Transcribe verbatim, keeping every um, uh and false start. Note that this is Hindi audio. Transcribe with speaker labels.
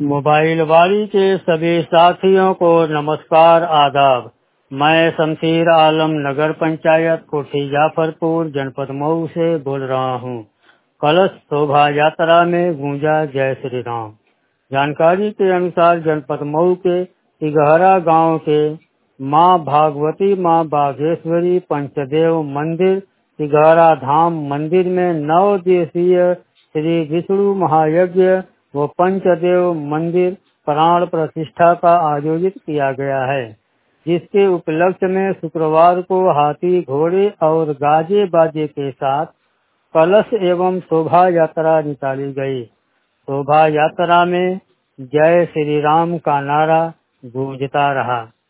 Speaker 1: मोबाइल वाली के सभी साथियों को नमस्कार आदाब। मैं शमशीर आलम नगर पंचायत कोठी जाफरपुर जनपद मऊ से बोल रहा हूँ। कलश शोभा यात्रा में गूंजा जय श्री राम। जानकारी के अनुसार जनपद मऊ के तिगहरा गांव के मां भागवती मां बागेश्वरी पंचदेव मंदिर तिगहरा धाम मंदिर में नौ दिवसीय श्री विष्णु महायज्ञ व पंचदेव मंदिर प्राण प्रतिष्ठा का आयोजित किया गया है, जिसके उपलक्ष्य में शुक्रवार को हाथी घोड़े और गाजे बाजे के साथ कलश एवं शोभा यात्रा निकाली गई। शोभा यात्रा में जय श्री राम का नारा गूंजता रहा।